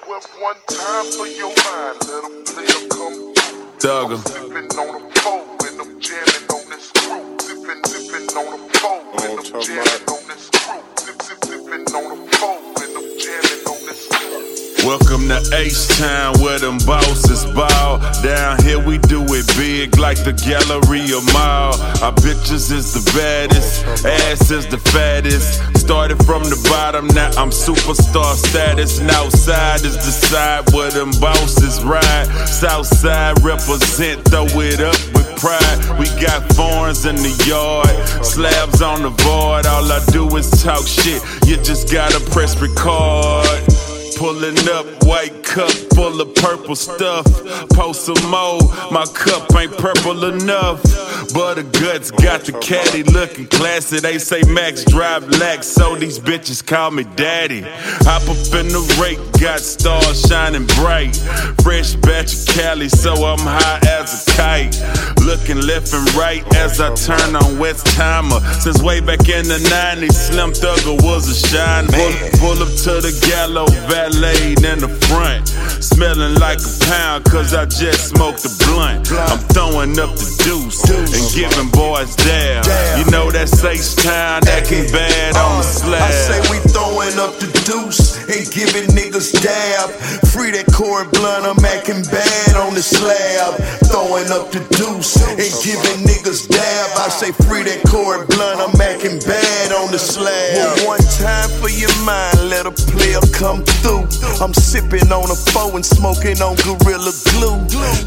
One time for your mind, let them player come through. Thugger. Sippin' on a foe and I'm jamming on this crew. Sippin' on a foe and I'm jamming on this crew. Sippin' on a foe and I'm jamming on this crew. Welcome to H-Town where them bosses ball. Down here we do it big like the Galleria Mall. Our bitches is the baddest, ass is the fattest. Started from the bottom, now I'm superstar status. And outside is the side where them bosses ride. Southside represent, throw it up with pride. We got foreigns in the yard, slabs on the void. All I do is talk shit, you just gotta press record. Pulling up, white cup full of purple stuff. Post some more, my cup ain't purple enough. But the guts got the caddy looking classy. They say Max drive lax, so these bitches call me daddy. Hop up in the rake, got stars shining bright. Fresh batch of Cali, so I'm high as a kite. Looking left and right as I turn on West Timer. Since way back in the 90s, Slim Thugger was a shine. Pull up to the Gallo Valet in the front. Smelling like a pound, cause I just smoked a blunt. I'm throwing up the deuce and giving boys down. You know that's H-Town, acting bad on the slab. I say we throwing up the deuce and giving niggas dab. Free that Corey Blunt, I'm acting bad on the slab. Throwing up the deuce and giving niggas dab. I say free that Corey Blunt, I'm acting bad on the slab. Well, one time for your mind, let a player come through. I'm sipping on a foe and smoking on Gorilla Glue.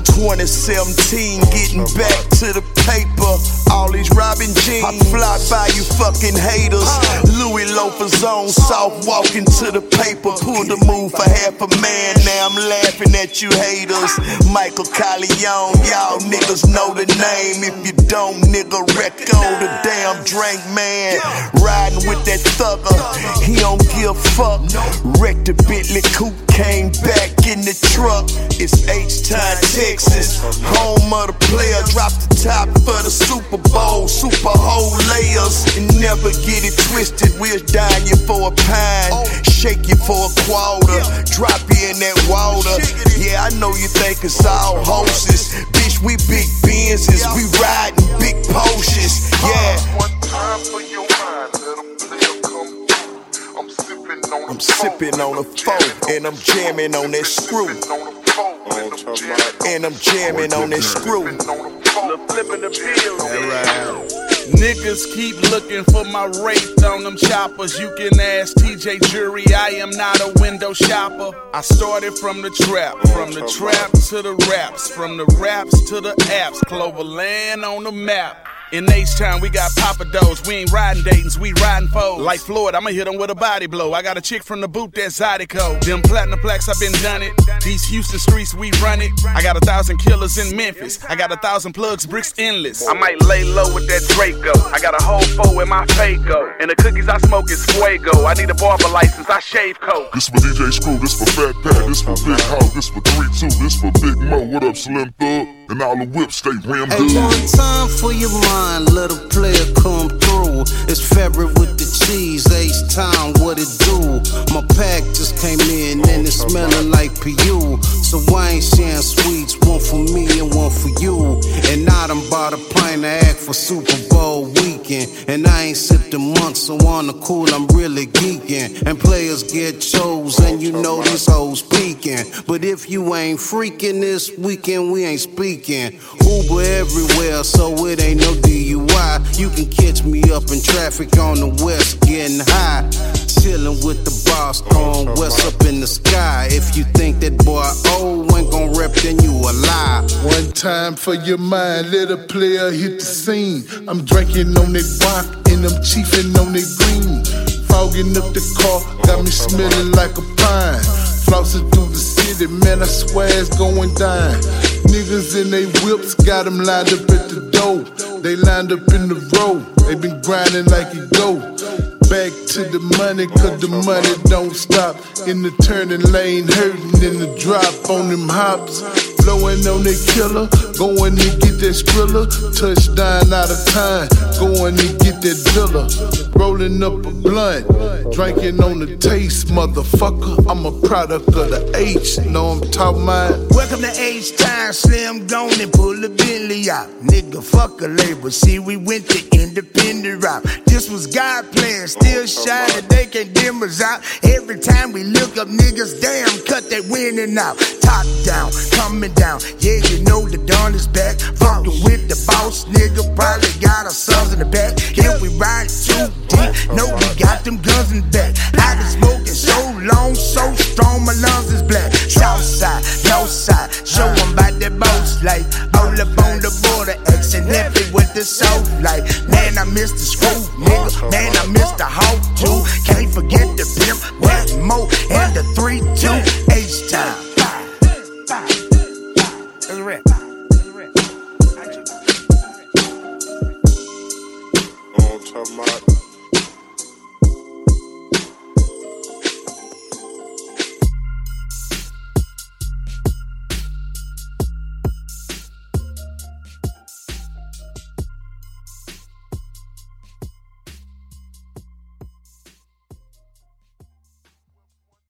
2017, getting back to the paper. All these Robin jeans, I fly by you fucking haters. Louis loafers on, soft walking to the paper. Pulled the move for half a man, now I'm laughing at you haters. Michael Corleone, y'all niggas know the name. If you don't, nigga, Recco, the damn drink man. Riding with that thugger, he don't give a fuck. Wrecked the Bentley coupe, came back in the truck. It's H-Town, Texas, home of the player. Drop the top for the Super Bowl, super whole layers. And never get it twisted, we'll dine you for a pine, shake you for a quarter, drop you in that water. Yeah, I know you think it's all horses. Bitch, we big Benzes, we riding big Porsches. Yeah. One time for your mind, let them player come through. I'm sipping on a foe and I'm jamming on that screw. And I'm jamming on that screw. Flipping the pills. Niggas keep looking for my wraith on them choppers. You can ask TJ Jury, I am not a window shopper. I started from the trap to the raps, from the raps to the apps. Cloverland on the map. In H-Town, we got Papa Do's. We ain't riding Dayton's, we riding foes. Like Floyd, I'ma hit him with a body blow. I got a chick from the boot that's Zydeco. Them platinum plaques, I been done it. These Houston streets, we run it. I got 1,000 killers in Memphis. I got 1,000 plugs, bricks endless. I might lay low with that Draco. I got a whole foe in my Fago. And the cookies I smoke is Fuego. I need a barber license, I shave coke. This for DJ Screw, this for Fat Pat, this for Big Hog, this for 3-2, this for Big Mo. What up, Slim Thug? And all the whips stay rimmed up. One time for your mind, let a player come through. It's February with the cheese, H-Town, what it do? My pack just came in and it's smelling like PU. So I ain't sharing sweets, one for me and one for you. And I done bought a pint of act for Super Bowl weekend. And I ain't sipped in months, so on the cool, I'm really geeking. And players get chose, and you know these hoes peeking. But if you ain't freaking this weekend, we ain't speaking. Uber everywhere, so it ain't no DUI. You can catch me up in traffic on the west, getting high. Chillin' with the boss, throwing west up in the sky. If you think that boy old ain't gon' rep, then you a lie. One time for your mind, let a player hit the scene. I'm drinking on that rock and I'm chiefin' on that green. Fogging up the car, got me smelling like a pine. Flossing through the city, man, I swear it's going down. Niggas in they whips, got them lined up at the door. They lined up in the row, they been grinding like it go. Back to the money, cause the money don't stop. In the turning lane, hurting in the drop on them hops. Blowing on that killer, going to get that Skrilla. Touchdown out of time, going to get that villa. Rolling up a blunt, drinking on the taste, motherfucker. I'm a product of the H, know I'm talking about. Welcome to H-Time, Slim gone and pull the Bentley out. Nigga, fuck a label, see we went the independent route. This was God playing, still shining, they can't dim us out. Every time we look up niggas, damn, cut that winning out. Top down, coming down, yeah, you know the dawn is back. Fucking with the boss, nigga, probably got our sons in the back. Yeah, we ride too deep, know we got them guns in the back. I been smoking so long, so strong, my lungs is black. South side, north side, show them about that boss life. All up on the border, Xing heavy with the soul light. Man, I miss the screw, nigga, man, I miss the hoe too. Can't forget the pimp, that mo, and the 3-2, H-Time.